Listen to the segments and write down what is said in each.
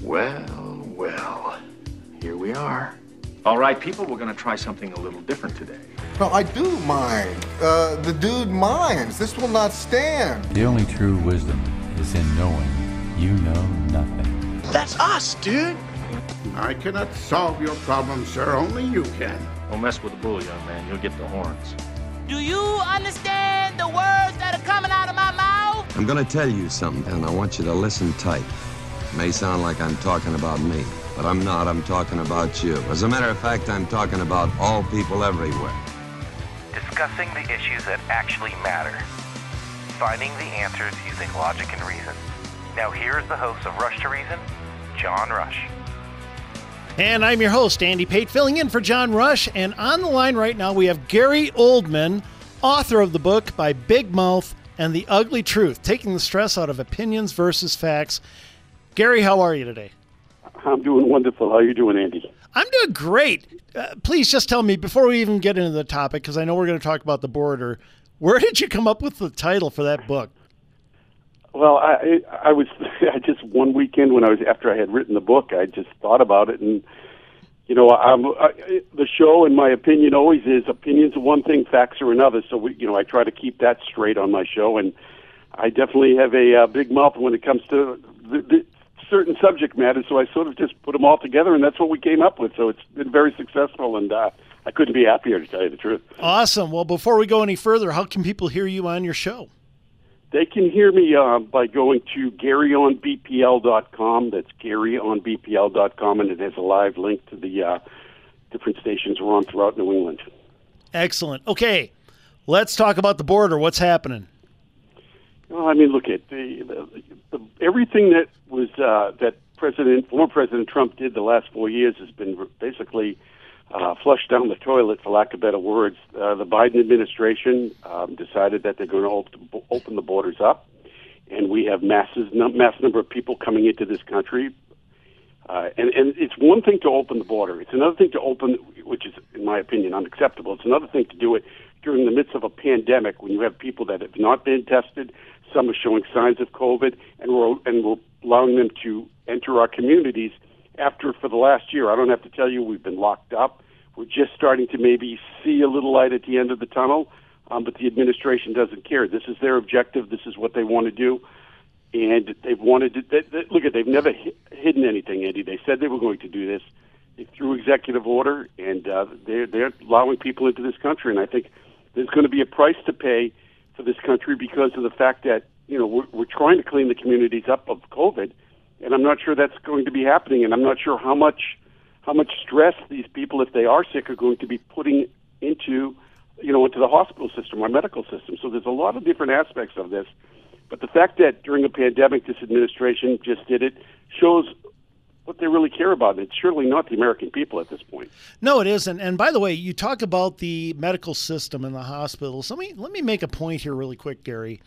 Well, well, here we are. All right, people, we're going to try something a little different today. No, I do mind. The dude minds. This will not stand. The only true wisdom is in knowing you know nothing. That's us, dude. I cannot solve your problem, sir. Only you can. Don't mess with the bull, young man. You'll get the horns. Do you understand the words that are coming out of my mouth? I'm gonna tell you something, and I want you to listen tight. It may sound like I'm talking about me, but I'm not. I'm talking about you. As a matter of fact, I'm talking about all people everywhere. Discussing the issues that actually matter. Finding the answers using logic and reason. Now here's the host of Rush to Reason, John Rush. And I'm your host, Andy Pate, filling in for John Rush. And on the line right now, we have Gary Oldman, author of the book By Big Mouth and the Ugly Truth, taking the stress out of opinions versus facts. Gary, how are you today? I'm doing wonderful. How are you doing, Andy? I'm doing great. Please just tell me, before we even get into the topic, because I know we're going to talk about the border, where did you come up with the title for that book? Well, I was just one weekend after I had written the book, I just thought about it, and the show, in my opinion, always is opinions are one thing, facts are another. So I try to keep that straight on my show, and I definitely have a big mouth when it comes to the certain subject matter. So I sort of just put them all together, and that's what we came up with. So it's been very successful, and I couldn't be happier, to tell you the truth. Awesome. Well, before we go any further, how can people hear you on your show? They can hear me by going to GaryOnBPL.com. That's GaryOnBPL.com, and it has a live link to the different stations we're on throughout New England. Excellent. Okay, let's talk about the border. What's happening? Well, I mean, look at everything that was that former President Trump did the last 4 years has been basically flushed down the toilet, for lack of better words. The Biden administration decided that they're going to open the borders up, and we have mass number of people coming into this country. And it's one thing to open the border. It's another thing to open, which is, in my opinion, unacceptable. It's another thing to do it during the midst of a pandemic when you have people that have not been tested, some are showing signs of COVID, and we're allowing them to enter our communities after, for the last year, I don't have to tell you, we've been locked up. We're just starting to maybe see a little light at the end of the tunnel, but the administration doesn't care. This is their objective. This is what they want to do. And they've wanted to, they've never hidden anything, Andy. They said they were going to do this. They threw executive order, and they're allowing people into this country. And I think there's going to be a price to pay for this country because of the fact that, we're trying to clean the communities up of COVID, and I'm not sure that's going to be happening. And I'm not sure how much stress these people, if they are sick, are going to be putting into the hospital system or medical system. So there's a lot of different aspects of this. But the fact that during a pandemic this administration just did it shows what they really care about. It's surely not the American people at this point. No, it isn't. And by the way, you talk about the medical system and the hospitals. Let me make a point here really quick, Gary.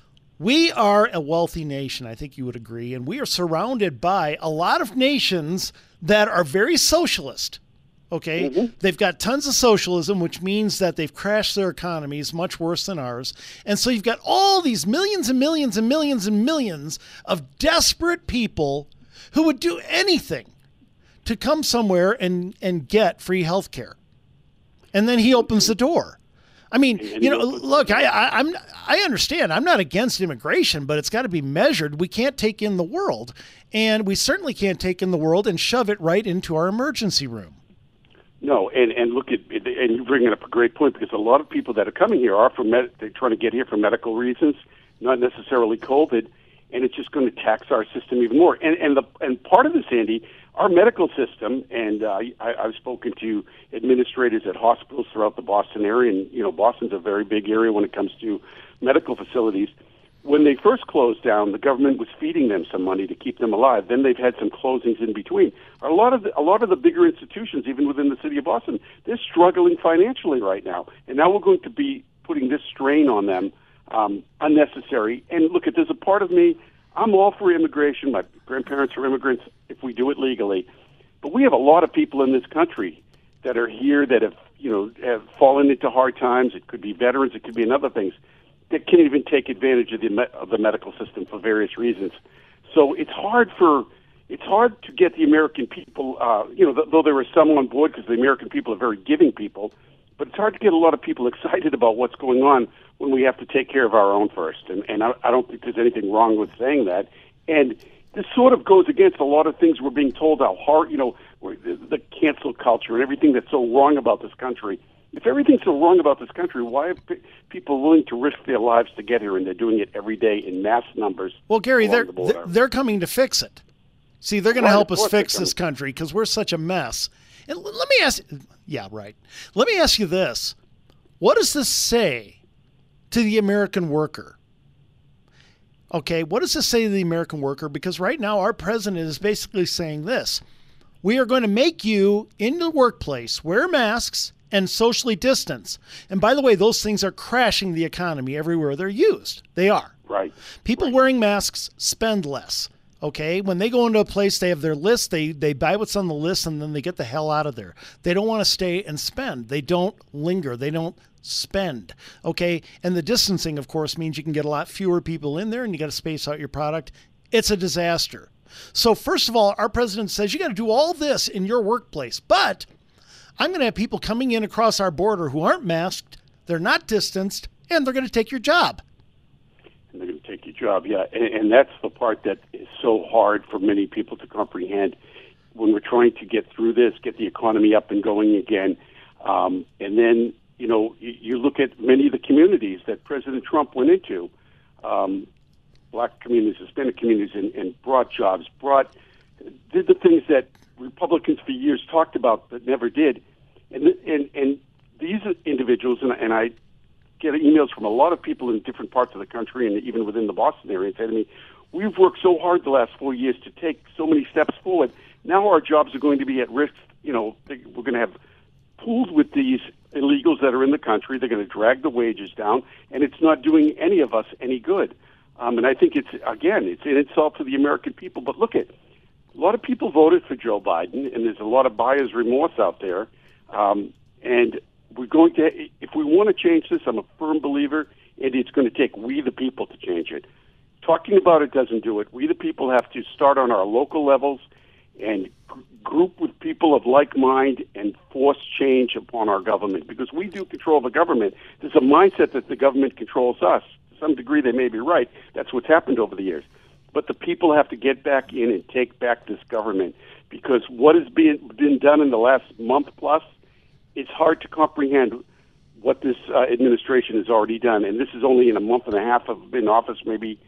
We are a wealthy nation, I think you would agree, and we are surrounded by a lot of nations that are very socialist. Okay, mm-hmm. They've got tons of socialism, which means that they've crashed their economies much worse than ours. And so you've got all these millions and millions and millions and millions of desperate people who would do anything to come somewhere and get free health care. And then he opens the door. I mean, look, I understand. I'm not against immigration, but it's got to be measured. We can't take in the world, and we certainly can't take in the world and shove it right into our emergency room. No, and look at and you're bringing up a great point, because a lot of people that are coming here are they're trying to get here for medical reasons, not necessarily COVID, and it's just going to tax our system even more. And part of this, Andy, our medical system, and I've spoken to administrators at hospitals throughout the Boston area, and Boston's a very big area when it comes to medical facilities. When they first closed down, the government was feeding them some money to keep them alive. Then they've had some closings in between. A lot of the bigger institutions, even within the city of Boston, they're struggling financially right now. And now we're going to be putting this strain on them, unnecessary. And look, there's a part of me, I'm all for immigration. My grandparents are immigrants if we do it legally. But we have a lot of people in this country that are here that have fallen into hard times. It could be veterans. It could be other things that can't even take advantage of the medical system for various reasons. So it's hard for it's hard to get the American people, though there are some on board because the American people are very giving people, but it's hard to get a lot of people excited about what's going on when we have to take care of our own first. And I don't think there's anything wrong with saying that. And this sort of goes against a lot of things we're being told how hard, the cancel culture and everything that's so wrong about this country. If everything's so wrong about this country, why are people willing to risk their lives to get here? And they're doing it every day in mass numbers. Well, Gary, they're coming to fix it. See, they're going to help us fix this country because we're such a mess. And let me ask, Let me ask you this. What does this say to the American worker? Okay, what does this say to the American worker? Because right now our president is basically saying this. We are going to make you in the workplace wear masks and socially distance. And by the way, those things are crashing the economy everywhere they're used. They are. Right. People wearing masks spend less. Okay, when they go into a place, they have their list, they buy what's on the list, and then they get the hell out of there. They don't want to stay and spend. They don't linger. They don't spend. Okay, and the distancing, of course, means you can get a lot fewer people in there, and you got to space out your product. It's a disaster. So first of all, our president says you got to do all this in your workplace, but I'm going to have people coming in across our border who aren't masked, they're not distanced, and they're going to take your job. And they're going to take your job, yeah. And that's the part that is so hard for many people to comprehend when we're trying to get through this, get the economy up and going again. And then, you look at many of the communities that President Trump went into, black communities, Hispanic communities, and brought jobs, did the things that Republicans for years talked about but never did. And these individuals, and I get emails from a lot of people in different parts of the country and even within the Boston area saying to me, we've worked so hard the last 4 years to take so many steps forward. Now our jobs are going to be at risk. We're going to have pooled with these illegals that are in the country. They're going to drag the wages down, and it's not doing any of us any good. And I think it's an insult to the American people. But look, a lot of people voted for Joe Biden, and there's a lot of buyer's remorse out there. And we're going to, if we want to change this, I'm a firm believer, and it's going to take we the people to change it. Talking about it doesn't do it. We the people have to start on our local levels and group with people of like mind and force change upon our government, because we do control the government. There's a mindset that the government controls us. To some degree, they may be right. That's what's happened over the years. But the people have to get back in and take back this government, because what has been done in the last month plus, it's hard to comprehend what this administration has already done. And this is only in a month and a half of in office,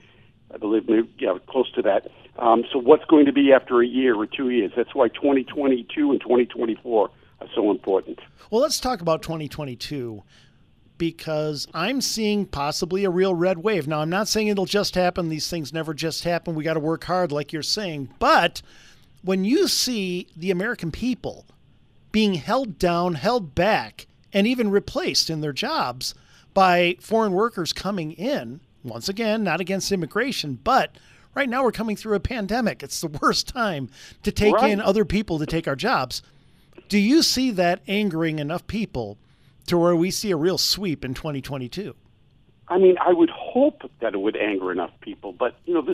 close to that. So what's going to be after a year or 2 years? That's why 2022 and 2024 are so important. Well, let's talk about 2022, because I'm seeing possibly a real red wave. Now, I'm not saying it'll just happen. These things never just happen. We got to work hard, like you're saying. But when you see the American people being held down, held back, and even replaced in their jobs by foreign workers coming in, once again, not against immigration, but right now we're coming through a pandemic. It's the worst time to take in other people to take our jobs. Do you see that angering enough people to where we see a real sweep in 2022? I mean, I would hope that it would anger enough people. But,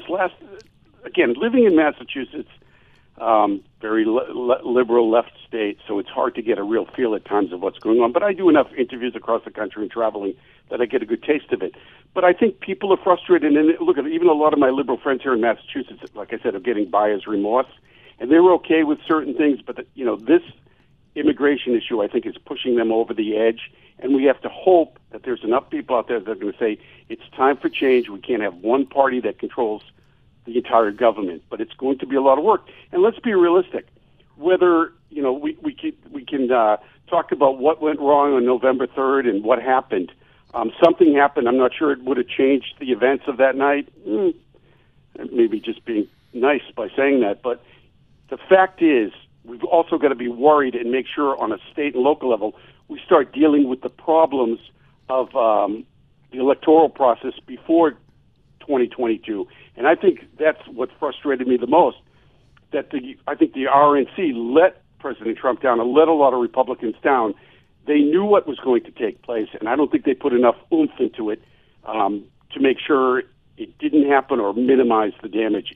living in Massachusetts, very liberal left state, so it's hard to get a real feel at times of what's going on. But I do enough interviews across the country and traveling that I get a good taste of it. But I think people are frustrated. And look, even a lot of my liberal friends here in Massachusetts, like I said, are getting buyer's remorse. And they're okay with certain things, but this immigration issue, I think, is pushing them over the edge. And we have to hope that there's enough people out there that are going to say, it's time for change. We can't have one party that controls the entire government, but it's going to be a lot of work. And let's be realistic. Whether, we can talk about what went wrong on November 3rd and what happened. Something happened. I'm not sure it would have changed the events of that night. Maybe just being nice by saying that. But the fact is, we've also got to be worried and make sure on a state and local level we start dealing with the problems of the electoral process before 2022. And I think that's what frustrated me the most, that I think the RNC let President Trump down and let a lot of Republicans down. They knew what was going to take place, and I don't think they put enough oomph into it to make sure it didn't happen or minimize the damage.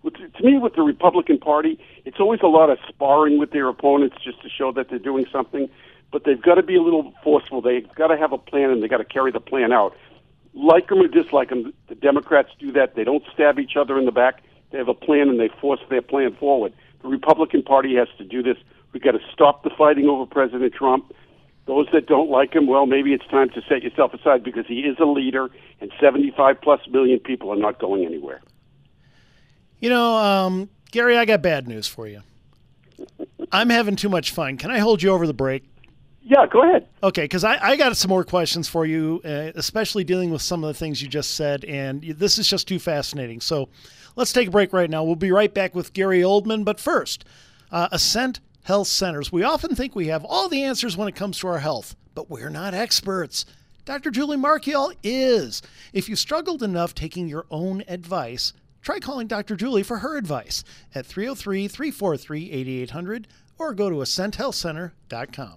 To me, with the Republican Party, it's always a lot of sparring with their opponents just to show that they're doing something. But they've got to be a little forceful. They've got to have a plan, and they've got to carry the plan out. Like them or dislike them, the Democrats do that. They don't stab each other in the back. They have a plan, and they force their plan forward. The Republican Party has to do this. We've got to stop the fighting over President Trump. Those that don't like him, well, maybe it's time to set yourself aside because he is a leader, and 75-plus million people are not going anywhere. You know, Gary, I got bad news for you. I'm having too much fun. Can I hold you over the break? Yeah, go ahead. Okay, because I got some more questions for you, especially dealing with some of the things you just said, and this is just too fascinating. So let's take a break right now. We'll be right back with Gary Oldman, but first, Ascent Health Centers. We often think we have all the answers when it comes to our health, but we're not experts. Dr. Julie Marchiol is. If you struggled enough taking your own advice, try calling Dr. Julie for her advice at 303-343-8800 or go to AscentHealthCenter.com.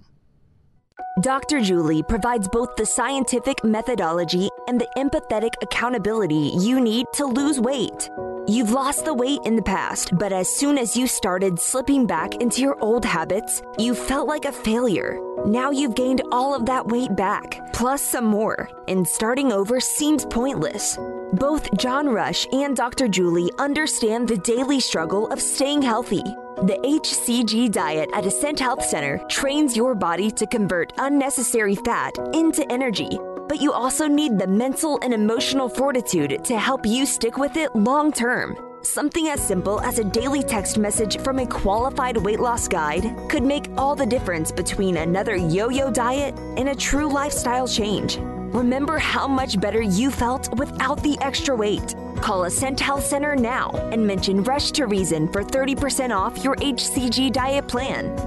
Dr. Julie provides both the scientific methodology and the empathetic accountability you need to lose weight. You've lost the weight in the past, but as soon as you started slipping back into your old habits, you felt like a failure. Now you've gained all of that weight back, plus some more, and starting over seems pointless. Both John Rush and Dr. Julie understand the daily struggle of staying healthy. The HCG diet at Ascent Health Center trains your body to convert unnecessary fat into energy, but you also need the mental and emotional fortitude to help you stick with it long term. Something as simple as a daily text message from a qualified weight loss guide could make all the difference between another yo-yo diet and a true lifestyle change. Remember how much better you felt without the extra weight. Call Ascent Health Center now and mention Rush to Reason for 30% off your HCG diet plan.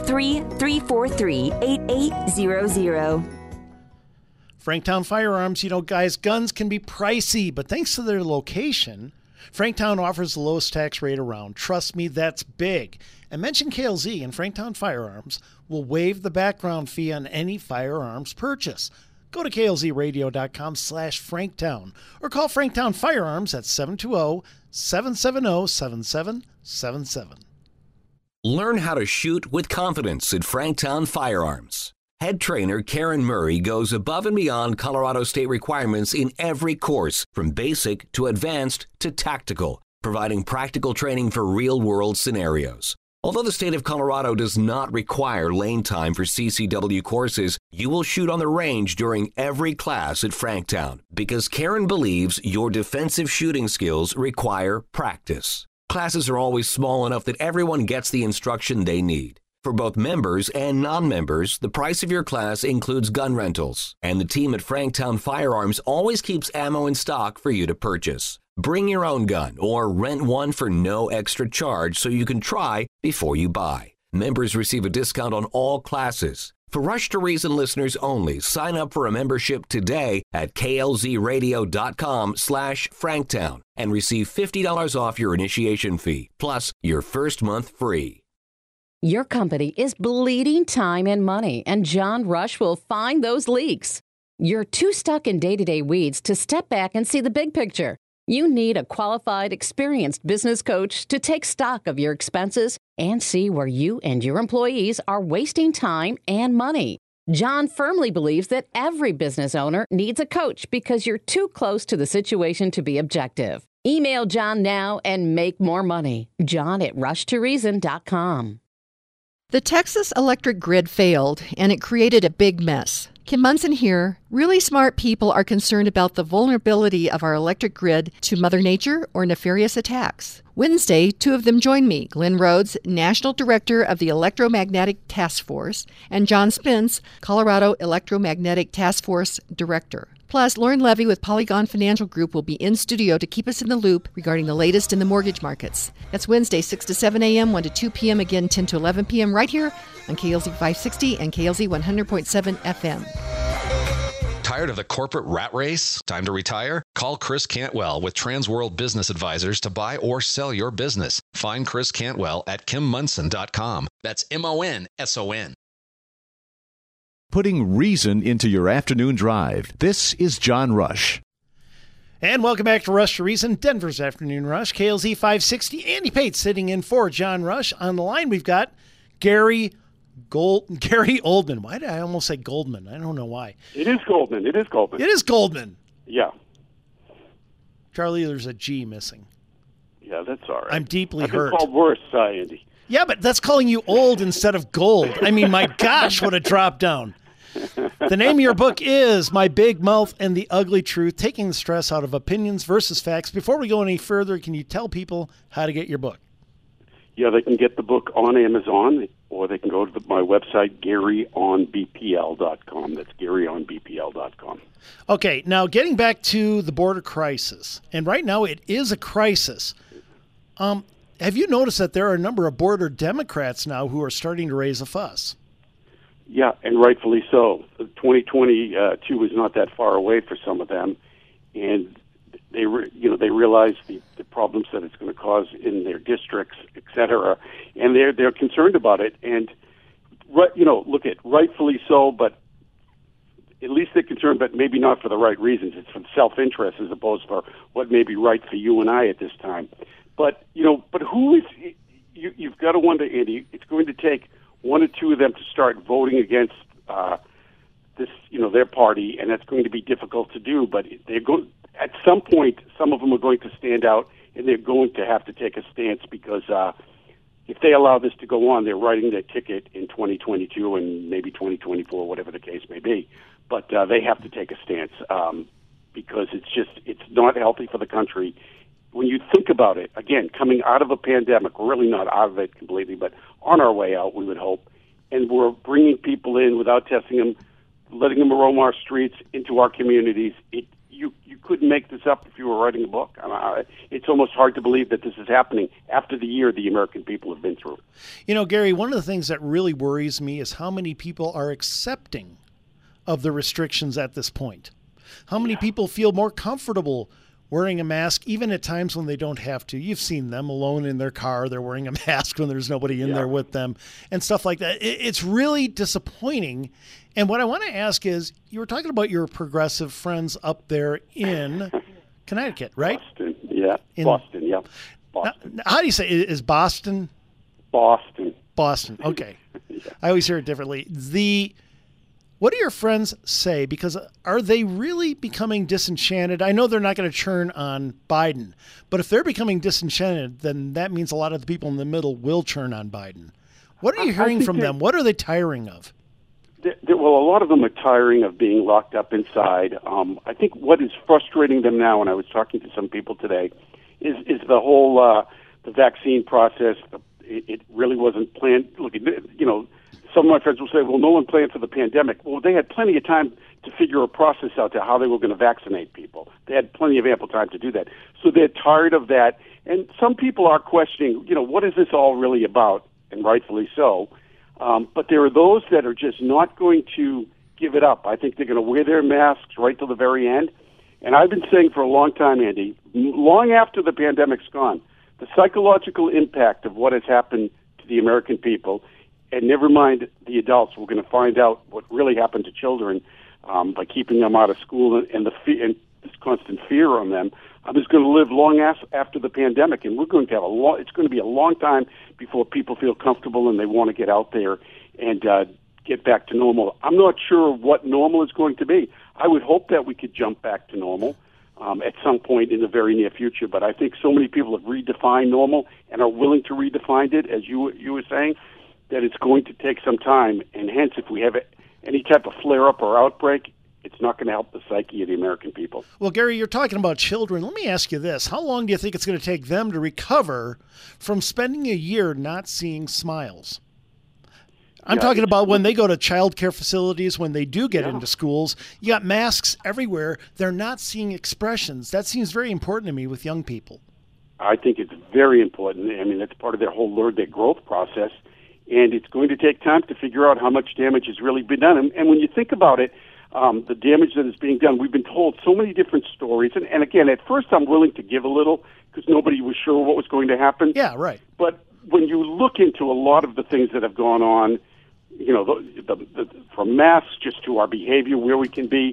303-343-8800. Franktown Firearms, you know, guys, guns can be pricey, but thanks to their location, Franktown offers the lowest tax rate around. Trust me, that's big. And mention KLZ and Franktown Firearms will waive the background fee on any firearms purchase. Go to klzradio.com/Franktown or call Franktown Firearms at 720-770-7777. Learn how to shoot with confidence at Franktown Firearms. Head trainer Karen Murray goes above and beyond Colorado state requirements in every course, from basic to advanced to tactical, providing practical training for real-world scenarios. Although the state of Colorado does not require lane time for CCW courses, you will shoot on the range during every class at Franktown because Karen believes your defensive shooting skills require practice. Classes are always small enough that everyone gets the instruction they need. For both members and non-members, the price of your class includes gun rentals, and the team at Franktown Firearms always keeps ammo in stock for you to purchase. Bring your own gun or rent one for no extra charge so you can try before you buy. Members receive a discount on all classes. For Rush to Reason listeners only, sign up for a membership today at klzradio.com/Franktown and receive $50 off your initiation fee, plus your first month free. Your company is bleeding time and money, and John Rush will find those leaks. You're too stuck in day-to-day weeds to step back and see the big picture. You need a qualified, experienced business coach to take stock of your expenses and see where you and your employees are wasting time and money. John firmly believes that every business owner needs a coach because you're too close to the situation to be objective. Email John now and make more money. John@rushtoreason.com. The Texas electric grid failed, and it created a big mess. Kim Munson here. Really smart people are concerned about the vulnerability of our electric grid to Mother Nature or nefarious attacks. Wednesday, two of them joined me, Glenn Rhodes, National Director of the Electromagnetic Task Force, and John Spence, Colorado Electromagnetic Task Force Director. Plus, Lauren Levy with Polygon Financial Group will be in studio to keep us in the loop regarding the latest in the mortgage markets. That's Wednesday, 6 to 7 a.m., 1 to 2 p.m., again 10 to 11 p.m. right here on KLZ 560 and KLZ 100.7 FM. Tired of the corporate rat race? Time to retire? Call Chris Cantwell with Transworld Business Advisors to buy or sell your business. Find Chris Cantwell at KimMunson.com. That's MONSON. Putting reason into your afternoon drive. This is John Rush. And welcome back to Rush to Reason, Denver's Afternoon Rush, KLZ 560. Andy Pate sitting in for John Rush. On the line, we've got Gary Oldman. Why did I almost say Goldman? I don't know why. It is Goldman. It is Goldman. Yeah. Charlie, there's a G missing. Yeah, that's all right. I'm deeply I've hurt. been called worse, Andy. Yeah, but that's calling you old instead of gold. I mean, my gosh, what a drop down. The name of your book is My Big Mouth and the Ugly Truth, Taking the Stress Out of Opinions versus Facts. Before we go any further, can you tell people how to get your book? Yeah, they can get the book on Amazon, or they can go to my website, GaryOnBPL.com. That's GaryOnBPL.com. Okay, now getting back to the border crisis, and right now it is a crisis. Have you noticed that there are a number of border Democrats now who are starting to raise a fuss? Yeah, and rightfully so. 2022 is not that far away for some of them, and they realize the problems that it's going to cause in their districts, et cetera, and they're concerned about it. And rightfully so, but at least they're concerned, but maybe not for the right reasons. It's for self-interest as opposed for what may be right for you and I at this time. But who is? You've got to wonder, Andy. It's going to take one or two of them to start voting against this, their party, and that's going to be difficult to do. But they're going at some point. Some of them are going to stand out, and they're going to have to take a stance because if they allow this to go on, they're writing their ticket in 2022 and maybe 2024, whatever the case may be. But they have to take a stance because it's not healthy for the country. When you think about it, again, coming out of a pandemic, we're really not out of it completely, but on our way out, we would hope, and we're bringing people in without testing them, letting them roam our streets into our communities. You couldn't make this up if you were writing a book. It's almost hard to believe that this is happening after the year the American people have been through. Gary, one of the things that really worries me is how many people are accepting of the restrictions at this point. How many people feel more comfortable wearing a mask, even at times when they don't have to. You've seen them alone in their car. They're wearing a mask when there's nobody in there with them and stuff like that. It's really disappointing. And what I want to ask is, you were talking about your progressive friends up there in Connecticut, right? Boston, yeah. Boston, yeah. Boston. Now, how do you say it? Is Boston? Boston. Boston, okay. I always hear it differently. What do your friends say? Because are they really becoming disenchanted? I know they're not going to churn on Biden, but if they're becoming disenchanted, then that means a lot of the people in the middle will churn on Biden. What are you hearing from them? What are they tiring of? Well, a lot of them are tiring of being locked up inside. I think what is frustrating them now, and I was talking to some people today, is the whole the vaccine process. It really wasn't planned. Look, some of my friends will say, well, no one planned for the pandemic. Well, they had plenty of time to figure a process out to how they were going to vaccinate people. They had plenty of ample time to do that. So they're tired of that. And some people are questioning, what is this all really about? And rightfully so. But there are those that are just not going to give it up. I think they're going to wear their masks right till the very end. And I've been saying for a long time, Andy, long after the pandemic's gone, the psychological impact of what has happened to the American people, and never mind the adults, we're going to find out what really happened to children by keeping them out of school and this constant fear on them. Is going to live long after the pandemic, and we're going to have it's going to be a long time before people feel comfortable and they want to get out there and get back to normal. I'm not sure what normal is going to be. I would hope that we could jump back to normal at some point in the very near future, but I think so many people have redefined normal and are willing to redefine it, as you were saying, that it's going to take some time, and hence if we have any type of flare-up or outbreak, it's not going to help the psyche of the American people. Well, Gary, you're talking about children. Let me ask you this. How long do you think it's going to take them to recover from spending a year not seeing smiles? I'm talking about when they go to child care facilities, when they do get into schools. You got masks everywhere. They're not seeing expressions. That seems very important to me with young people. I think it's very important. I mean, that's part of their whole their growth process. And it's going to take time to figure out how much damage has really been done. And when you think about it, the damage that is being done, we've been told so many different stories. And again, at first I'm willing to give a little because nobody was sure what was going to happen. Yeah, right. But when you look into a lot of the things that have gone on, from masks just to our behavior, where we can be,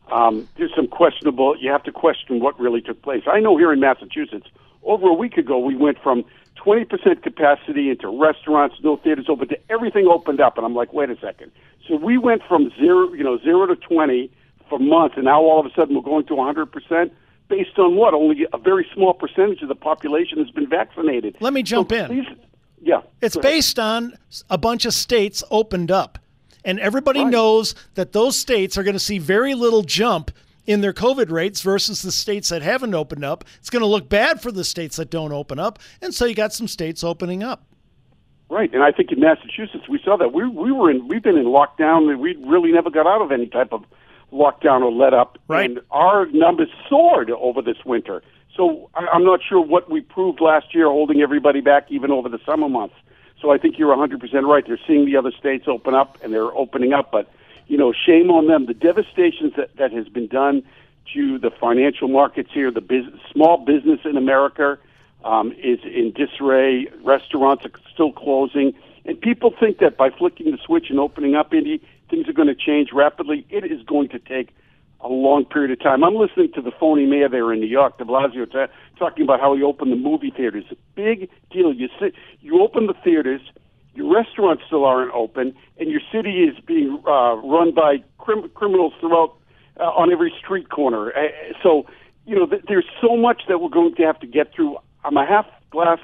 There's some questionable, you have to question what really took place. I know here in Massachusetts, over a week ago, we went from 20% capacity into restaurants, no theaters open, to everything opened up. And I'm like, wait a second. So we went from zero to 20 for months, and now all of a sudden we're going to 100%. Based on what? Only a very small percentage of the population has been vaccinated. Let me jump in. Yeah. It's based on a bunch of states opened up. And everybody knows that those states are going to see very little jump in their COVID rates versus the states that haven't opened up. It's going to look bad for the states that don't open up. And so you got some states opening up. Right. And I think in Massachusetts, we saw that. We've been in lockdown. We really never got out of any type of lockdown or let up. Right. And our numbers soared over this winter. So I'm not sure what we proved last year holding everybody back even over the summer months. So I think you're 100% right. They're seeing the other states open up, and they're opening up. But, shame on them. The devastation that has been done to the financial markets here, the small business in America is in disarray. Restaurants are still closing. And people think that by flicking the switch and opening up, Indy, things are going to change rapidly. It is going to take a long period of time. I'm listening to the phony mayor there in New York, de Blasio, talking about how he opened the movie theaters. Big deal. You open the theaters, your restaurants still aren't open, and your city is being run by criminals throughout on every street corner. So, there's so much that we're going to have to get through. I'm a glass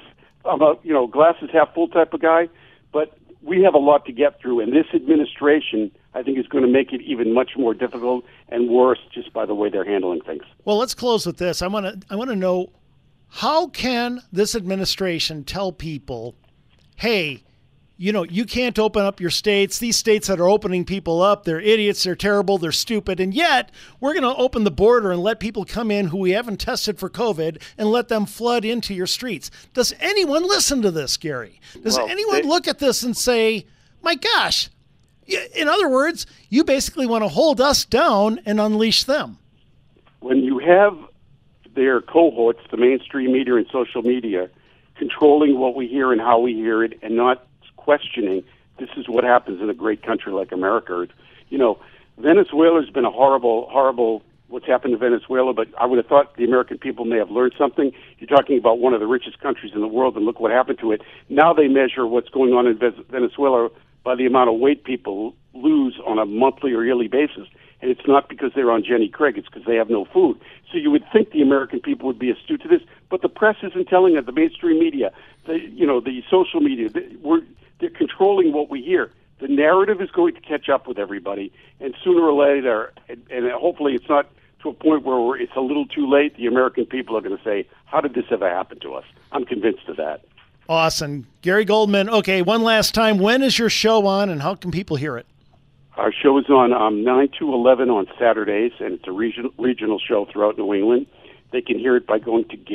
is half full type of guy, but we have a lot to get through, and this administration, I think, is going to make it even much more difficult and worse just by the way they're handling things. Well, let's close with this. I want to know, how can this administration tell people, hey, you can't open up your states. These states that are opening people up, they're idiots, they're terrible, they're stupid, and yet we're going to open the border and let people come in who we haven't tested for COVID and let them flood into your streets. Does anyone listen to this, Gary? Does anyone look at this and say, my gosh, in other words, you basically want to hold us down and unleash them? When you have their cohorts, the mainstream media and social media, controlling what we hear and how we hear it and not questioning, this is what happens in a great country like America. Venezuela's been a horrible what's happened to Venezuela, but I would have thought the American people may have learned something. You're talking about one of the richest countries in the world, and look what happened to it. Now they measure what's going on in Venezuela by the amount of weight people lose on a monthly or yearly basis. And it's not because they're on Jenny Craig, it's because they have no food. So you would think the American people would be astute to this, but the press isn't telling it. The mainstream media, the social media, they're controlling what we hear. The narrative is going to catch up with everybody, and sooner or later, and hopefully it's not to a point where it's a little too late, the American people are going to say, how did this ever happen to us? I'm convinced of that. Awesome. Gary Goldman, okay, one last time, when is your show on, and how can people hear it? Our show is on 9 to 11 on Saturdays, and it's a regional show throughout New England. They can hear it by going to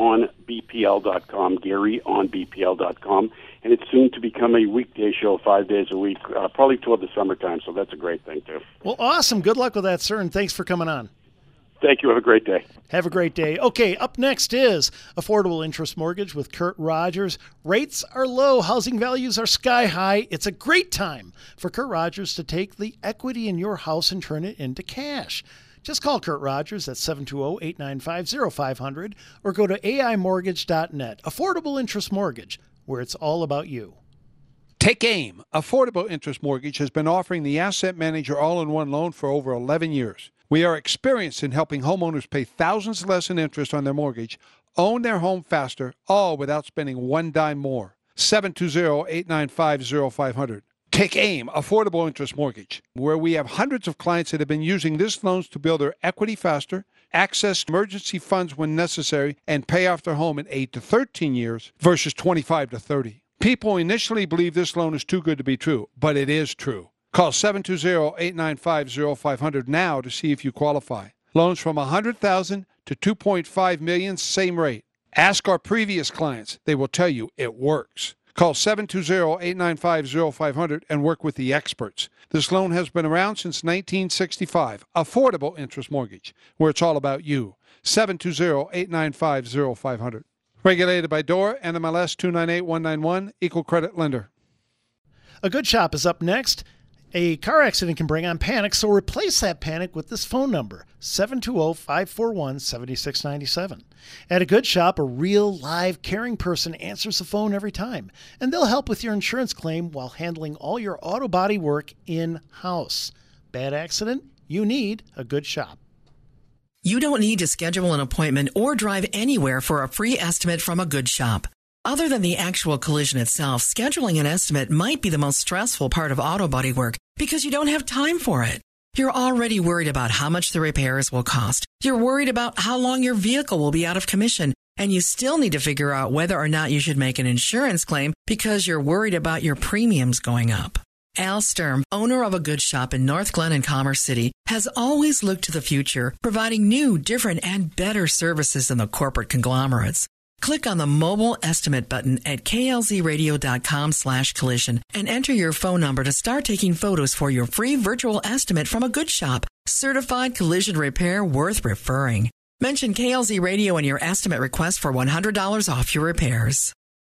GaryOnBPL.com, GaryOnBPL.com, and it's soon to become a weekday show 5 days a week, probably toward the summertime, so that's a great thing, too. Well, awesome. Good luck with that, sir, and thanks for coming on. Thank you. Have a great day. Have a great day. Okay, up next is Affordable Interest Mortgage with Kurt Rogers. Rates are low. Housing values are sky high. It's a great time for Kurt Rogers to take the equity in your house and turn it into cash. Just call Kurt Rogers at 720-895-0500 or go to aimortgage.net. Affordable Interest Mortgage, where it's all about you. Take AIM. Affordable Interest Mortgage has been offering the Asset Manager all-in-one loan for over 11 years. We are experienced in helping homeowners pay thousands less in interest on their mortgage, own their home faster, all without spending one dime more. 720-895-0500. Take AIM, Affordable Interest Mortgage, where we have hundreds of clients that have been using this loans to build their equity faster, access emergency funds when necessary, and pay off their home in 8 to 13 years versus 25 to 30. People initially believe this loan is too good to be true, but it is true. Call 720-895-0500 now to see if you qualify. Loans from $100,000 to $2.5 million, same rate. Ask our previous clients. They will tell you it works. Call 720-895-0500 and work with the experts. This loan has been around since 1965. Affordable Interest Mortgage, where it's all about you. 720-895-0500. Regulated by DORA, NMLS 298191, Equal Credit Lender. A Good Shop is up next. A car accident can bring on panic, so replace that panic with this phone number, 720-541-7697. At a Good Shop, a real, live, caring person answers the phone every time, and they'll help with your insurance claim while handling all your auto body work in-house. Bad accident? You need a Good Shop. You don't need to schedule an appointment or drive anywhere for a free estimate from a Good Shop. Other than the actual collision itself, scheduling an estimate might be the most stressful part of auto body work because you don't have time for it. You're already worried about how much the repairs will cost. You're worried about how long your vehicle will be out of commission. And you still need to figure out whether or not you should make an insurance claim because you're worried about your premiums going up. Al Sturm, owner of a Good Shop in North Glen and Commerce City, has always looked to the future, providing new, different, and better services than the corporate conglomerates. Click on the mobile estimate button at klzradio.com/collision and enter your phone number to start taking photos for your free virtual estimate from a Good Shop. Certified collision repair worth referring. Mention KLZ Radio in your estimate request for $100 off your repairs.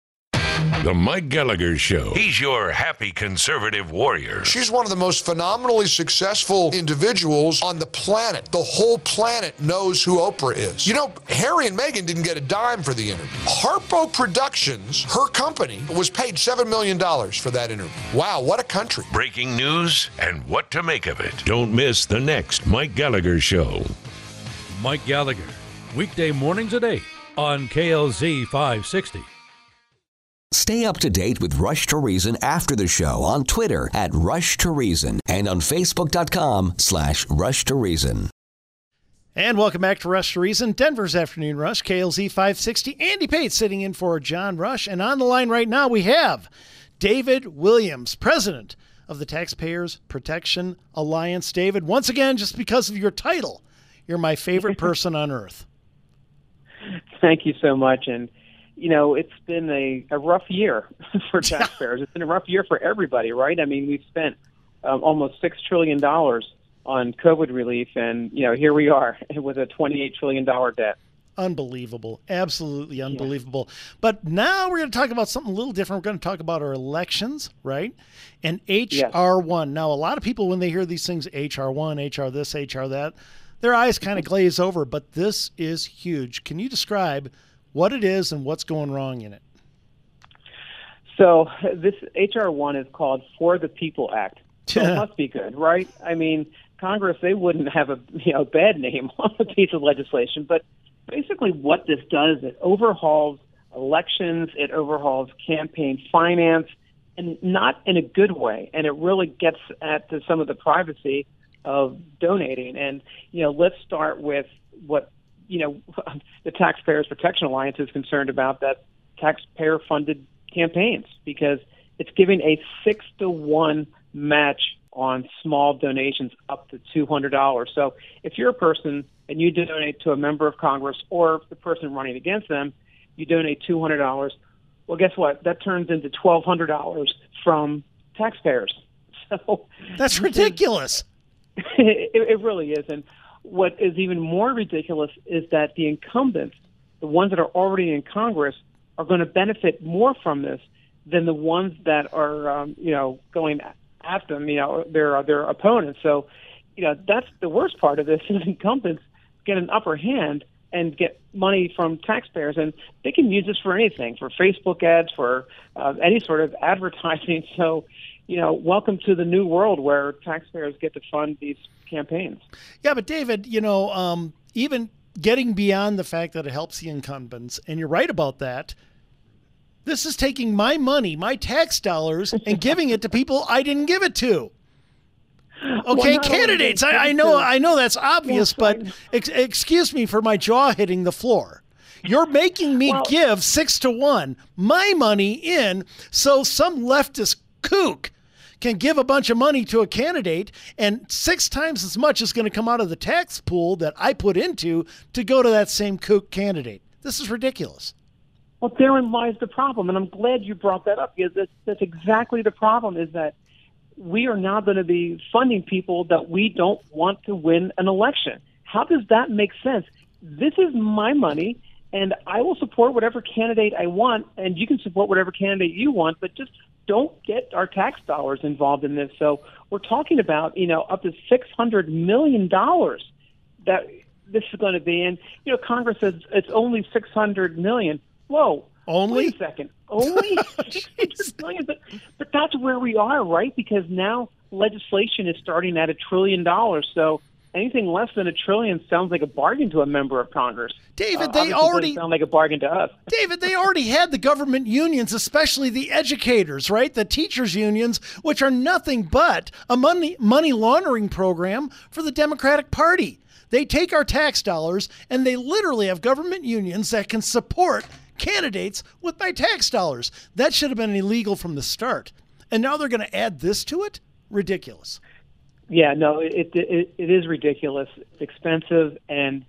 The Mike Gallagher Show. He's your happy conservative warrior. She's one of the most phenomenally successful individuals on the planet. The whole planet knows who Oprah is. You know, Harry and Meghan didn't get a dime for the interview. Harpo Productions, her company, was paid $7 million for that interview. Wow, what a country. Breaking news and what to make of it. Don't miss the next Mike Gallagher Show. Mike Gallagher, weekday mornings at 8 on KLZ 560. Stay up to date with Rush to Reason after the show on Twitter at Rush to Reason and on Facebook.com/Rush to Reason. And welcome back to Rush to Reason, Denver's Afternoon Rush, KLZ 560. Andy Pate sitting in for John Rush. And on the line right now we have David Williams, president of the Taxpayers Protection Alliance. David, once again, just because of your title, you're my favorite person on earth. Thank you so much. And you know, it's been a rough year for taxpayers. It's been a rough year for everybody, right? I mean, we've spent almost $6 trillion on COVID relief, and, you know, here we are with a $28 trillion debt. Unbelievable. Absolutely unbelievable. Yeah. But now we're going to talk about something a little different. We're going to talk about our elections, right? And HR1. Yes. Now, a lot of people, when they hear these things, HR1, HR this, HR that, their eyes kind of glaze over, but this is huge. Can you describe what it is and what's going wrong in it? So this HR1 is called For the People Act. So it must be good, right? I mean, Congress, they wouldn't have a bad name on a piece of legislation. But basically what this does, it overhauls elections, it overhauls campaign finance, and not in a good way. And it really gets at some of the privacy of donating. And, you know, let's start with what the Taxpayers Protection Alliance is concerned about, that taxpayer-funded campaigns, because it's giving a 6-to-1 match on small donations up to $200. So if you're a person and you donate to a member of Congress or the person running against them, you donate $200. Well, guess what? That turns into $1,200 from taxpayers. So that's ridiculous. It really is. And what is even more ridiculous is that the incumbents, the ones that are already in Congress, are going to benefit more from this than the ones that are, going at them, their opponents. So, that's the worst part of this is incumbents get an upper hand and get money from taxpayers, and they can use this for anything, for Facebook ads, for any sort of advertising. So, welcome to the new world where taxpayers get to fund these campaigns. Yeah, but David, even getting beyond the fact that it helps the incumbents, and you're right about that, this is taking my money, my tax dollars, and giving it to people I didn't give it to. Okay, well, candidates, I know that's obvious, but excuse me for my jaw hitting the floor. You're making me give 6-to-1 my money in so some leftist kook can give a bunch of money to a candidate, and 6 times as much is going to come out of the tax pool that I put into to go to that same kook candidate. This is ridiculous. Well, therein lies the problem, and I'm glad you brought that up, because that's exactly the problem, is that we are now going to be funding people that we don't want to win an election. How does that make sense? This is my money, and I will support whatever candidate I want, and you can support whatever candidate you want, but just don't get our tax dollars involved in this. So we're talking about, up to $600 million that this is going to be. And, Congress says it's only $600 million. Whoa. Only? Wait a second. Only $600 million? But that's where we are, right? Because now legislation is starting at $1 trillion. So anything less than $1 trillion sounds like a bargain to a member of Congress. David, they already sound like a bargain to us. David, they already had the government unions, especially the educators, right? The teachers unions, which are nothing but a money laundering program for the Democratic Party. They take our tax dollars and they literally have government unions that can support candidates with my tax dollars. That should have been illegal from the start. And now they're going to add this to it? Ridiculous. Yeah, no, it is ridiculous. It's expensive, and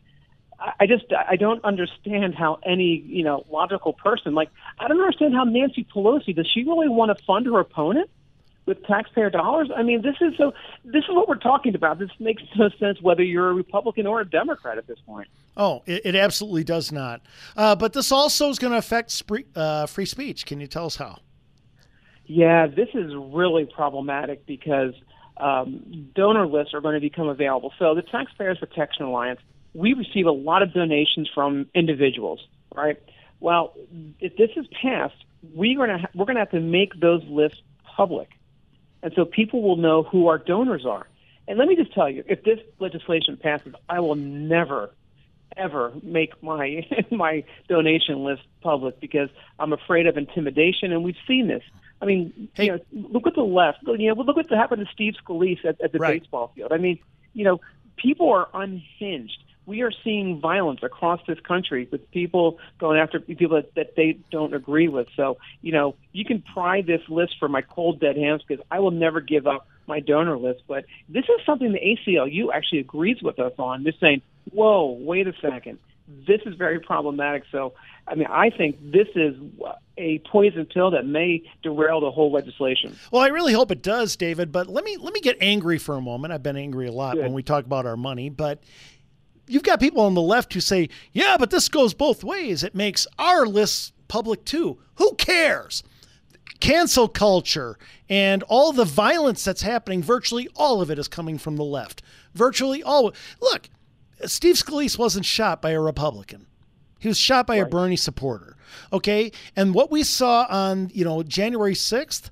I don't understand how any logical person, I don't understand how Nancy Pelosi, does she really want to fund her opponent with taxpayer dollars? I mean, this is what we're talking about. This makes no sense whether you're a Republican or a Democrat at this point. Oh, it absolutely does not. But this also is going to affect free speech. Can you tell us how? Yeah, this is really problematic because donor lists are going to become available. So the Taxpayers Protection Alliance, we receive a lot of donations from individuals, right? Well, if this is passed, we're going to have to make those lists public. And so people will know who our donors are. And let me just tell you, if this legislation passes, I will never, ever make my my donation list public because I'm afraid of intimidation, and we've seen this. I mean, look at the left. Look what happened to Steve Scalise at the baseball field. I mean, people are unhinged. We are seeing violence across this country with people going after people that they don't agree with. So, you can pry this list for my cold, dead hands because I will never give up my donor list. But this is something the ACLU actually agrees with us on. They're saying, whoa, wait a second. This is very problematic. So, I mean, I think this is a poison pill that may derail the whole legislation. Well, I really hope it does, David. But let me get angry for a moment. I've been angry a lot when we talk about our money. But you've got people on the left who say, yeah, but this goes both ways. It makes our lists public too. Who cares? Cancel culture and all the violence that's happening, virtually all of it is coming from the left. Virtually all. Look, Steve Scalise wasn't shot by a Republican. He was shot by a Bernie supporter. Okay? And what we saw on, January 6th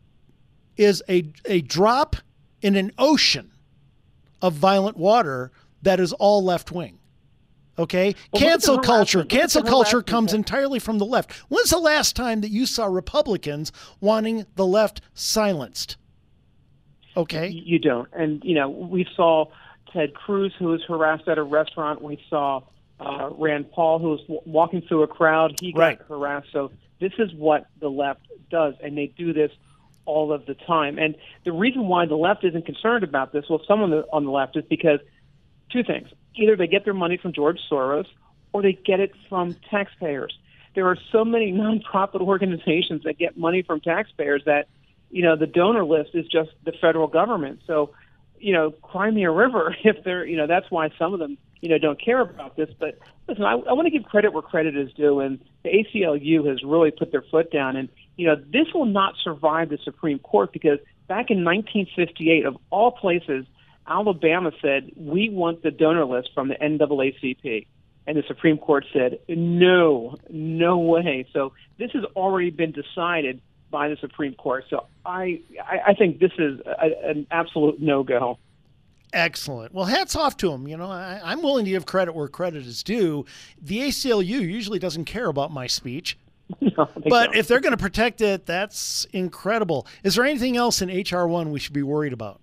is a drop in an ocean of violent water that is all left wing. Okay? Well, cancel culture comes entirely from the left. When's the last time that you saw Republicans wanting the left silenced? Okay? You don't. And, we saw Ted Cruz, who was harassed at a restaurant. We saw Rand Paul, who was walking through a crowd. He got harassed. So this is what the left does, and they do this all of the time. And the reason why the left isn't concerned about this, well, someone on the left, is because two things. Either they get their money from George Soros or they get it from taxpayers. There are so many nonprofit organizations that get money from taxpayers that, the donor list is just the federal government. So, cry me a river if they're, that's why some of them, don't care about this. But listen, I want to give credit where credit is due, and the ACLU has really put their foot down. And, this will not survive the Supreme Court because back in 1958, of all places, Alabama said, we want the donor list from the NAACP. And the Supreme Court said, no way. So this has already been decided by the Supreme Court. So I think this is an absolute no-go. Excellent. Well, hats off to them. I'm willing to give credit where credit is due. The ACLU usually doesn't care about my speech. No, but if they're going to protect it, that's incredible. Is there anything else in H.R. 1 we should be worried about?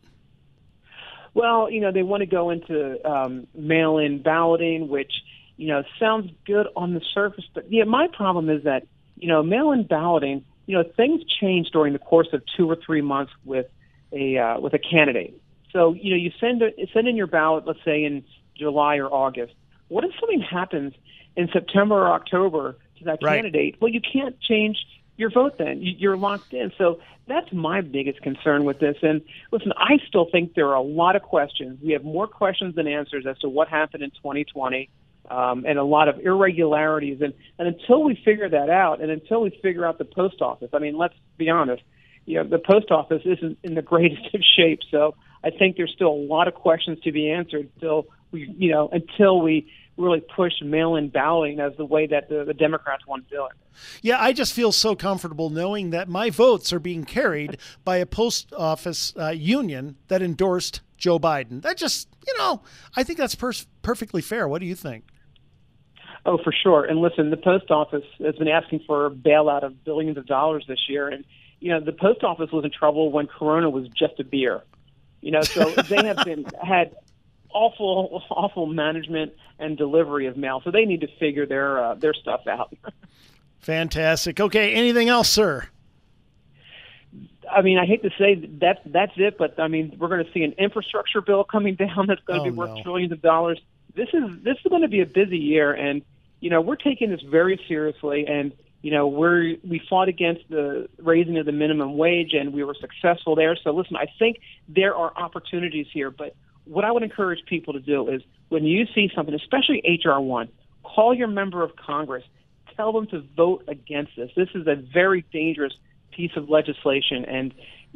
Well, they want to go into mail-in balloting, which, sounds good on the surface. But, my problem is that, mail-in balloting, things change during the course of 2 or 3 months with a candidate. So, you send in your ballot, let's say in July or August. What if something happens in September or October to that candidate? Well, you can't change your vote then. You're locked in. So that's my biggest concern with this. And listen, I still think there are a lot of questions. We have more questions than answers as to what happened in 2020 and a lot of irregularities. And until we figure that out and until we figure out the post office, I mean, let's be honest, the post office isn't in the greatest of shape. So I think there's still a lot of questions to be answered until we really push mail-in balloting as the way that the Democrats want to do it. Yeah, I just feel so comfortable knowing that my votes are being carried by a post office union that endorsed Joe Biden. That just, I think that's perfectly fair. What do you think? Oh, for sure. And listen, the post office has been asking for a bailout of billions of dollars this year. And, the post office was in trouble when Corona was just a beer. So they have had awful management and delivery of mail. So they need to figure their stuff out. Fantastic. Okay. Anything else, sir? I mean, I hate to say that's it, but I mean, we're going to see an infrastructure bill coming down that's going to be worth trillions of dollars. This is going to be a busy year, and we're taking this very seriously. And we fought against the raising of the minimum wage, and we were successful there. So listen, I think there are opportunities here. But what I would encourage people to do is when you see something, especially H.R. 1, call your member of Congress, tell them to vote against this. This is a very dangerous piece of legislation, and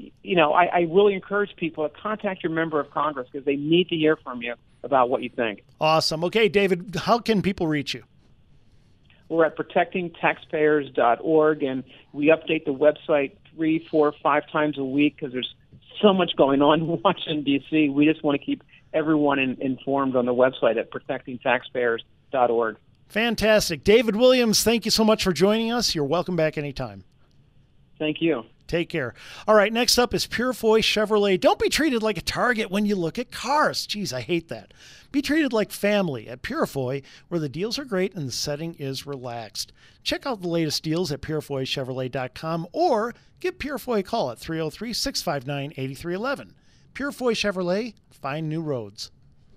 I really encourage people to contact your member of Congress because they need to hear from you about what you think. Awesome. Okay, David, how can people reach you? We're at protectingtaxpayers.org, and we update the website 3, 4, 5 times a week because there's so much going on in Washington, D.C. We just want to keep everyone informed on the website at protectingtaxpayers.org. Fantastic. David Williams, thank you so much for joining us. You're welcome back anytime. Thank you. Take care. All right, next up is Purefoy Chevrolet. Don't be treated like a target when you look at cars. Geez, I hate that. Be treated like family at Purefoy, where the deals are great and the setting is relaxed. Check out the latest deals at purefoychevrolet.com or give Purefoy a call at 303-659-8311. Purefoy Chevrolet, find new roads.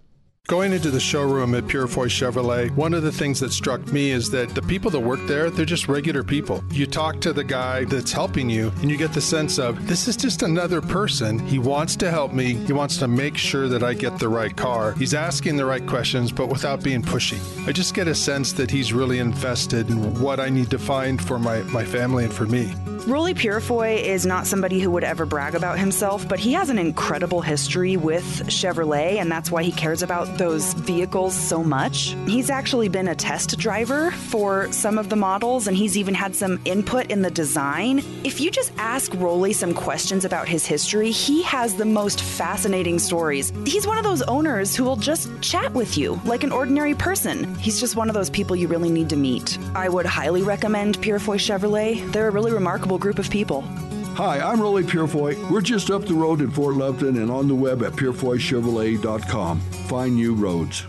Going into the showroom at Purefoy Chevrolet, one of the things that struck me is that the people that work there, they're just regular people. You talk to the guy that's helping you, and you get the sense of, this is just another person. He wants to help me. He wants to make sure that I get the right car. He's asking the right questions, but without being pushy. I just get a sense that he's really invested in what I need to find for my family and for me. Rolly Purefoy is not somebody who would ever brag about himself, but he has an incredible history with Chevrolet, and that's why he cares about those vehicles so much. He's actually been a test driver for some of the models, and he's even had some input in the design. If you just ask Rolly some questions about his history, he has the most fascinating stories. He's one of those owners who will just chat with you like an ordinary person. He's just one of those people you really need to meet. I would highly recommend Purefoy Chevrolet. They're a really remarkable group of people. Hi, I'm Rolly Purefoy. We're just up the road in Fort Lupton and on the web at purefoychevrolet.com. Find new roads.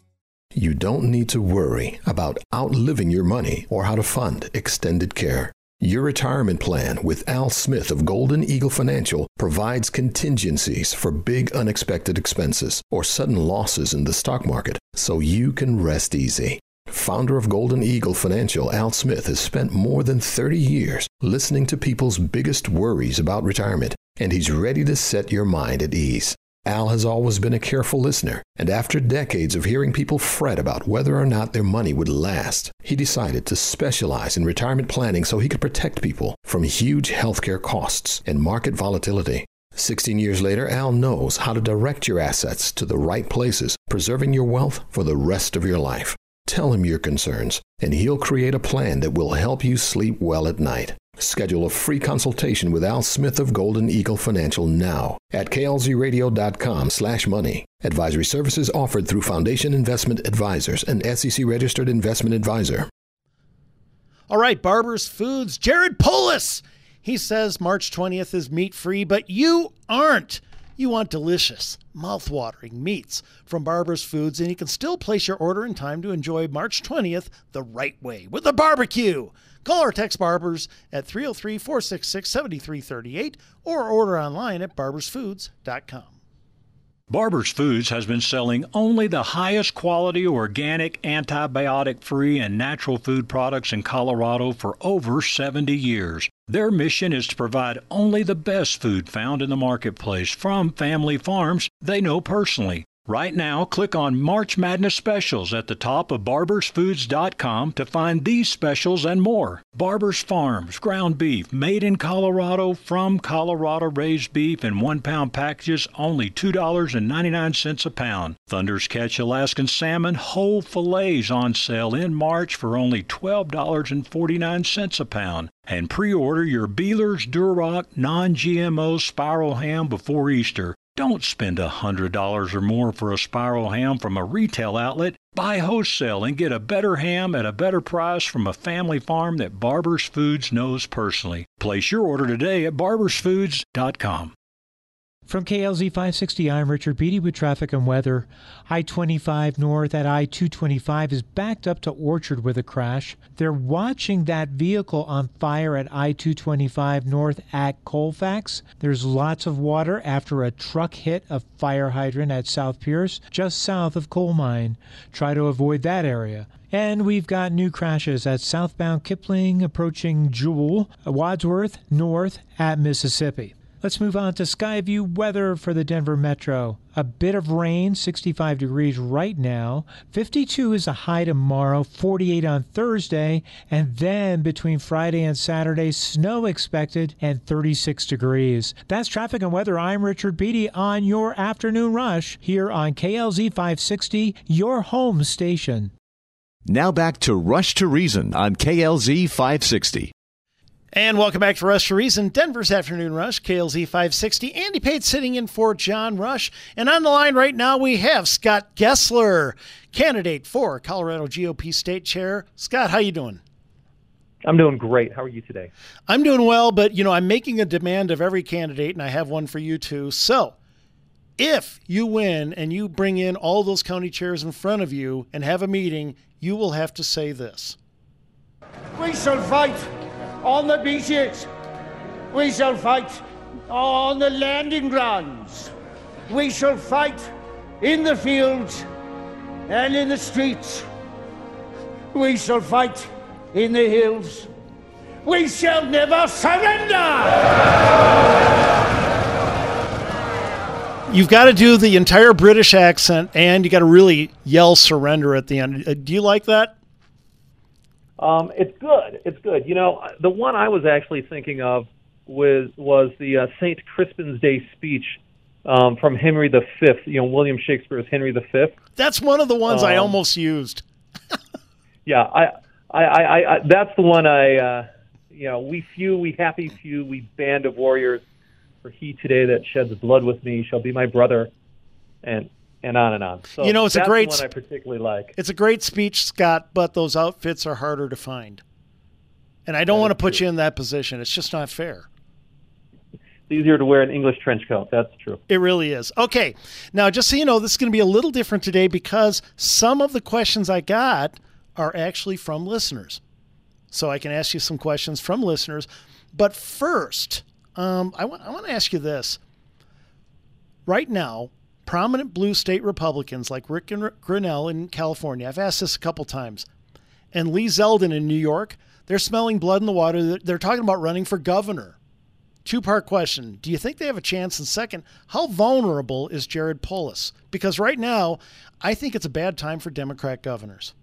You don't need to worry about outliving your money or how to fund extended care. Your retirement plan with Al Smith of Golden Eagle Financial provides contingencies for big unexpected expenses or sudden losses in the stock market so you can rest easy. Founder of Golden Eagle Financial, Al Smith, has spent more than 30 years listening to people's biggest worries about retirement, and he's ready to set your mind at ease. Al has always been a careful listener, and after decades of hearing people fret about whether or not their money would last, he decided to specialize in retirement planning so he could protect people from huge healthcare costs and market volatility. 16 years later, Al knows how to direct your assets to the right places, preserving your wealth for the rest of your life. Tell him your concerns, and he'll create a plan that will help you sleep well at night. Schedule a free consultation with Al Smith of Golden Eagle Financial now at klzradio.com/money. Advisory services offered through Foundation Investment Advisors, an SEC-registered investment advisor. All right, Barber's Foods, Jared Polis. He says March 20th is meat-free, but you aren't. You want delicious, mouth-watering meats from Barber's Foods, and you can still place your order in time to enjoy March 20th the right way with a barbecue. Call or text Barber's at 303-466-7338 or order online at barbersfoods.com. Barber's Foods has been selling only the highest quality organic, antibiotic-free, and natural food products in Colorado for over 70 years. Their mission is to provide only the best food found in the marketplace from family farms they know personally. Right now, click on March Madness Specials at the top of barbersfoods.com to find these specials and more. Barber's Farms, ground beef, made in Colorado, from Colorado raised beef in 1-pound packages, only $2.99 a pound. Thunder's Catch Alaskan Salmon, whole fillets on sale in March for only $12.49 a pound. And pre-order your Beeler's Duroc non-GMO spiral ham before Easter. Don't spend $100 or more for a spiral ham from a retail outlet. Buy wholesale and get a better ham at a better price from a family farm that Barber's Foods knows personally. Place your order today at barbersfoods.com. From KLZ 560, I'm Richard Beatty with traffic and weather. I-25 north at I-225 is backed up to Orchard with a crash. They're watching that vehicle on fire at I-225 north at Colfax. There's lots of water after a truck hit a fire hydrant at South Pierce, just south of Coal Mine. Try to avoid that area. And we've got new crashes at southbound Kipling approaching Jewell, Wadsworth north at Mississippi. Let's move on to Skyview weather for the Denver Metro. A bit of rain, 65 degrees right now. 52 is a high tomorrow, 48 on Thursday, and then between Friday and Saturday, snow expected and 36 degrees. That's traffic and weather. I'm Richard Beatty on your afternoon rush here on KLZ 560, your home station. Now back to Rush to Reason on KLZ 560. And welcome back to Rush to Reason, Denver's Afternoon Rush, KLZ 560. Andy Pate sitting in for John Rush. And on the line right now we have Scott Gessler, candidate for Colorado GOP State Chair. Scott, how you doing? I'm doing great. How are you today? I'm doing well, but, I'm making a demand of every candidate, and I have one for you too. So if you win and you bring in all those county chairs in front of you and have a meeting, you will have to say this. We shall fight on the beaches. We shall fight on the landing grounds. We shall fight in the fields and in the streets. We shall fight in the hills. We shall never surrender! You've got to do the entire British accent, and you got to really yell surrender at the end. Do you like that? It's good. It's good. The one I was actually thinking of was the St. Crispin's Day speech from Henry V. William Shakespeare's Henry V. That's one of the ones I almost used. Yeah, I that's the one we few, we happy few, we band of warriors. For he today that sheds blood with me shall be my brother, and on and on. So it's that's a great one I particularly like. It's a great speech, Scott, but those outfits are harder to find. And I don't want to put you in that position. It's just not fair. It's easier to wear an English trench coat. That's true. It really is. Okay. Now, just so you know, this is going to be a little different today because some of the questions I got are actually from listeners. So I can ask you some questions from listeners. But first, I want to ask you this. Right now, prominent blue state Republicans like Rick Grinnell in California, I've asked this a couple times, and Lee Zeldin in New York, they're smelling blood in the water. They're talking about running for governor. Two-part question. Do you think they have a chance? And second, how vulnerable is Jared Polis? Because right now, I think it's a bad time for Democrat governors.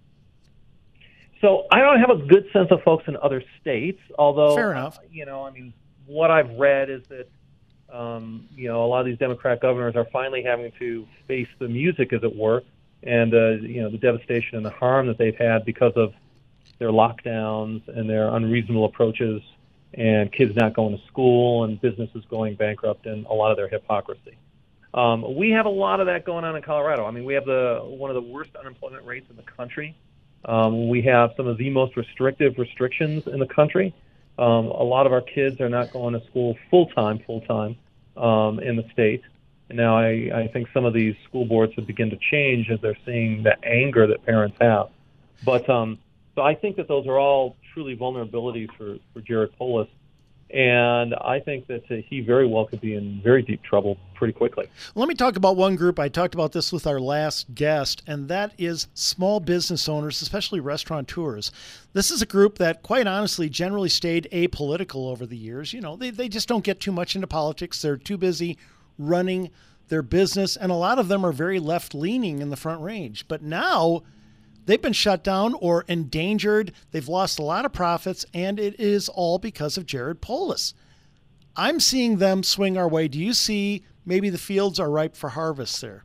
So I don't have a good sense of folks in other states, although, fair enough. What I've read is that a lot of these Democrat governors are finally having to face the music, as it were, and the devastation and the harm that they've had because of their lockdowns and their unreasonable approaches, and kids not going to school and businesses going bankrupt, and a lot of their hypocrisy. We have a lot of that going on in Colorado. I mean, we have one of the worst unemployment rates in the country. We have some of the most restrictive restrictions in the country. A lot of our kids are not going to school full-time in the state. And now I think some of these school boards have begun to change as they're seeing the anger that parents have. But so I think that those are all truly vulnerabilities for Jared Polis. And I think that he very well could be in very deep trouble pretty quickly. Let me talk about one group. I talked about this with our last guest, and that is small business owners, especially restaurateurs. This is a group that, quite honestly, generally stayed apolitical over the years. They just don't get too much into politics. They're too busy running their business, and a lot of them are very left-leaning in the Front Range. But now they've been shut down or endangered. They've lost a lot of profits, and it is all because of Jared Polis. I'm seeing them swing our way. Do you see maybe the fields are ripe for harvest there?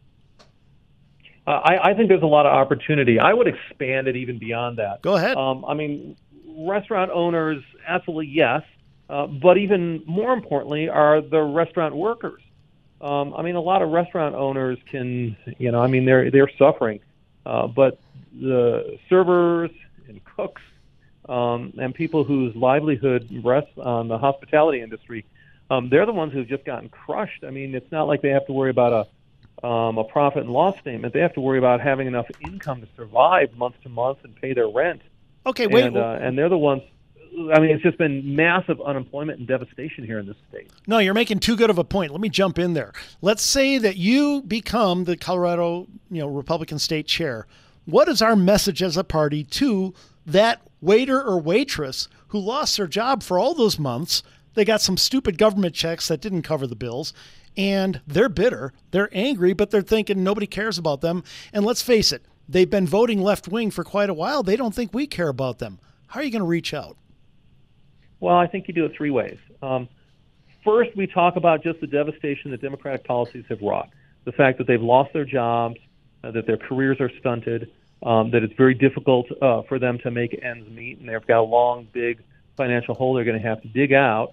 I think there's a lot of opportunity. I would expand it even beyond that. Go ahead. I mean, restaurant owners, absolutely yes. But even more importantly are the restaurant workers. I mean, a lot of restaurant owners can, they're suffering. But the servers and cooks and people whose livelihood rests on the hospitality industry, they're the ones who've just gotten crushed. I mean, it's not like they have to worry about a profit and loss statement. They have to worry about having enough income to survive month to month and pay their rent. Okay, wait. And they're the ones. I mean, it's just been massive unemployment and devastation here in this state. No, you're making too good of a point. Let me jump in there. Let's say that you become the Colorado, Republican state chair. What is our message as a party to that waiter or waitress who lost their job for all those months? They got some stupid government checks that didn't cover the bills, and they're bitter. They're angry, but they're thinking nobody cares about them. And let's face it, they've been voting left-wing for quite a while. They don't think we care about them. How are you going to reach out? Well, I think you do it three ways. First, we talk about just the devastation that Democratic policies have wrought. The fact that they've lost their jobs, that their careers are stunted, that it's very difficult for them to make ends meet, and they've got a long, big financial hole they're going to have to dig out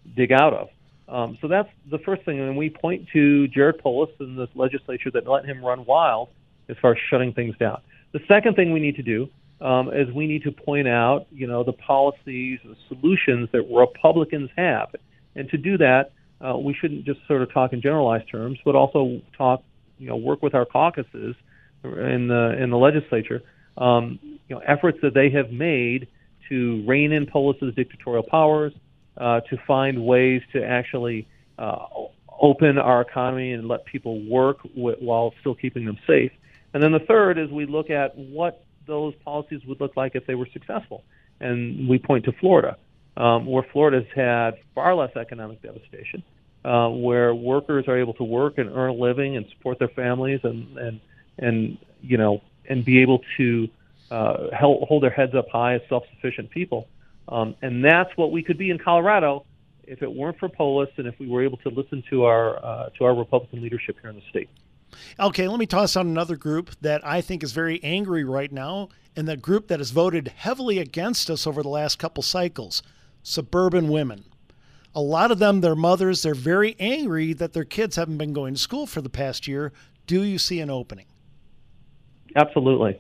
of. So that's the first thing. And we point to Jared Polis and the legislature that let him run wild as far as shutting things down. The second thing we need to do is we need to point out, the policies, the solutions that Republicans have. And to do that, we shouldn't just sort of talk in generalized terms, but also talk, work with our caucuses in the legislature, efforts that they have made to rein in Polis's dictatorial powers, to find ways to actually open our economy and let people work while still keeping them safe. And then the third is we look at what those policies would look like if they were successful. And we point to Florida, where Florida's had far less economic devastation, where workers are able to work and earn a living and support their families and be able to hold their heads up high as self-sufficient people. And that's what we could be in Colorado if it weren't for Polis and if we were able to listen to our Republican leadership here in the state. Okay, let me toss out another group that I think is very angry right now, and that group that has voted heavily against us over the last couple cycles, suburban women. A lot of them, their mothers, they're very angry that their kids haven't been going to school for the past year. Do you see an opening? Absolutely.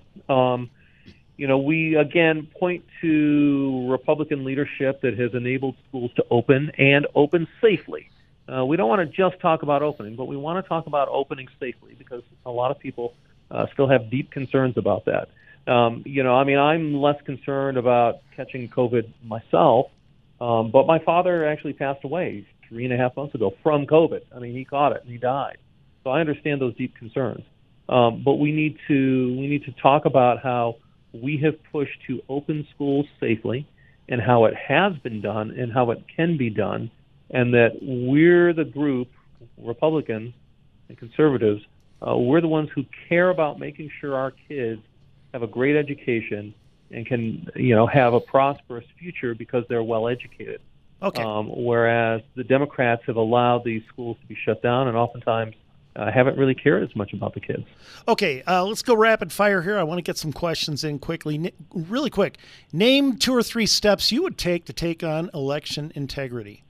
We, again, point to Republican leadership that has enabled schools to open and open safely. We don't want to just talk about opening, but we want to talk about opening safely because a lot of people still have deep concerns about that. I'm less concerned about catching COVID myself, but my father actually passed away 3.5 months ago from COVID. I mean, he caught it and he died. So I understand those deep concerns. But we need to talk about how we have pushed to open schools safely and how it has been done and how it can be done. And that we're the group, Republicans and conservatives, we're the ones who care about making sure our kids have a great education and can, have a prosperous future because they're well educated. Okay. Whereas the Democrats have allowed these schools to be shut down and oftentimes haven't really cared as much about the kids. Okay, let's go rapid fire here. I want to get some questions in quickly. Really quick, name 2 or 3 steps you would take to take on election integrity.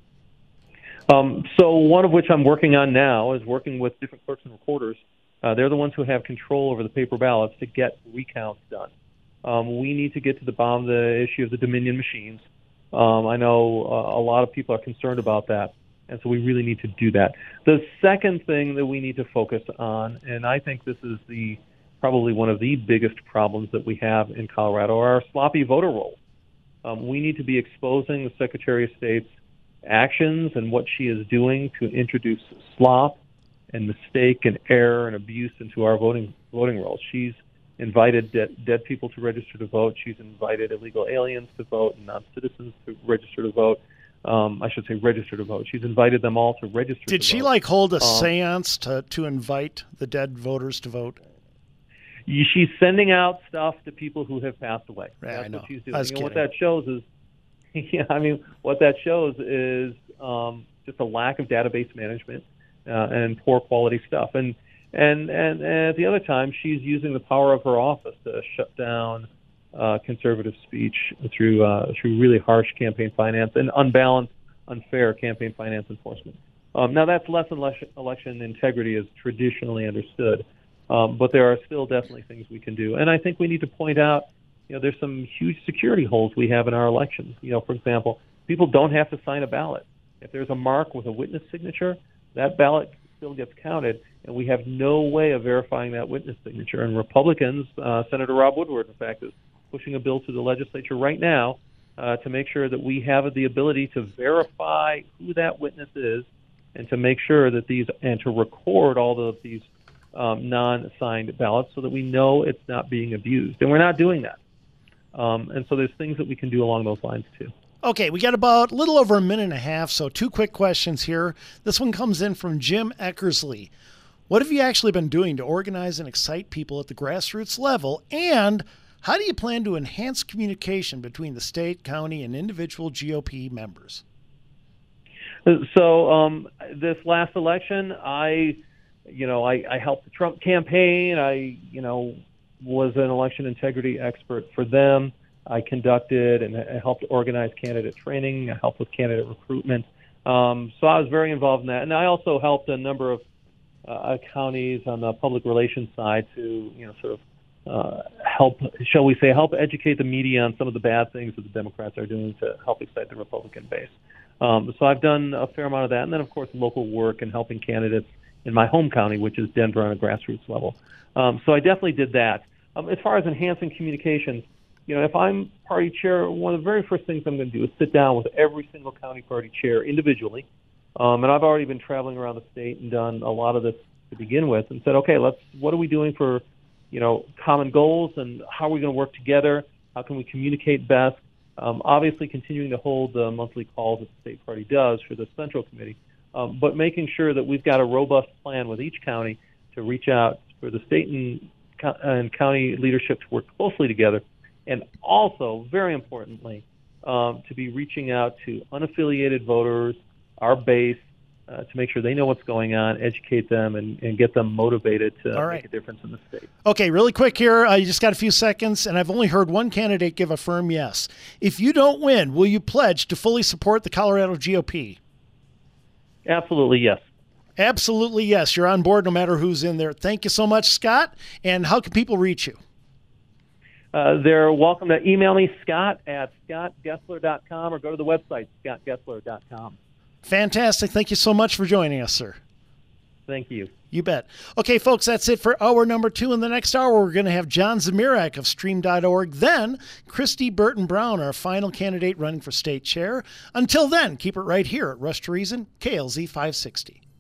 So one of which I'm working on now is working with different clerks and recorders. They're the ones who have control over the paper ballots to get recounts done. We need to get to the bottom of the issue of the Dominion machines. I know a lot of people are concerned about that, and so we really need to do that. The second thing that we need to focus on, and I think this is probably one of the biggest problems that we have in Colorado, are our sloppy voter rolls. We need to be exposing the Secretary of State's actions and what she is doing to introduce slop and mistake and error and abuse into our voting rolls. She's invited dead people to register to vote. She's invited illegal aliens to vote and non-citizens to register to vote. I should say register to vote. She's invited them all to register Did to she vote. hold a seance to invite the dead voters to vote? She's sending out stuff to people who have passed away. Yeah, That's I know. what she's I was doing. And what kidding. that shows is, what that shows is just a lack of database management and poor quality stuff. And at the other time, she's using the power of her office to shut down conservative speech through really harsh campaign finance and unbalanced, unfair campaign finance enforcement. Now, that's less election integrity as traditionally understood, but there are still definitely things we can do. And I think we need to point out, there's some huge security holes we have in our elections. For example, people don't have to sign a ballot. If there's a mark with a witness signature, that ballot still gets counted, and we have no way of verifying that witness signature. And Republicans, Senator Rob Woodward, in fact, is pushing a bill through the legislature right now to make sure that we have the ability to verify who that witness is, and to make sure that to record all of these non-signed ballots so that we know it's not being abused. And we're not doing that. And so there's things that we can do along those lines too. Okay, we got about a little over a minute and a half, so 2 quick questions here. This one comes in from Jim Eckersley. What have you actually been doing to organize and excite people at the grassroots level? And how do you plan to enhance communication between the state, county, and individual GOP members? So this last election, I helped the Trump campaign. I was an election integrity expert for them. I conducted and helped organize candidate training. I helped with candidate recruitment. So I was very involved in that. And I also helped a number of counties on the public relations side to, help educate the media on some of the bad things that the Democrats are doing to help excite the Republican base. So I've done a fair amount of that. And then, of course, local work and helping candidates in my home county, which is Denver, on a grassroots level. So I definitely did that. As far as enhancing communications, if I'm party chair, one of the very first things I'm going to do is sit down with every single county party chair individually. And I've already been traveling around the state and done a lot of this to begin with, and said, okay, what are we doing for, common goals, and how are we going to work together? How can we communicate best? Obviously, continuing to hold the monthly calls that the state party does for the Central Committee, but making sure that we've got a robust plan with each county to reach out for the state and county leadership to work closely together. And also, very importantly, to be reaching out to unaffiliated voters, our base, to make sure they know what's going on, educate them, and get them motivated to make a difference in the state. Okay, really quick here. You just got a few seconds, and I've only heard one candidate give a firm yes. If you don't win, will you pledge to fully support the Colorado GOP? Absolutely, yes. Absolutely, yes. You're on board no matter who's in there. Thank you so much, Scott. And how can people reach you? They're welcome to email me, scott@scottgessler.com, or go to the website, scottgessler.com. Fantastic. Thank you so much for joining us, sir. Thank you. You bet. Okay, folks, that's it for hour number 2. In the next hour, we're going to have John Zamirak of Stream.org. Then, Christy Burton Brown, our final candidate running for state chair. Until then, keep it right here at Rush to Reason, KLZ 560.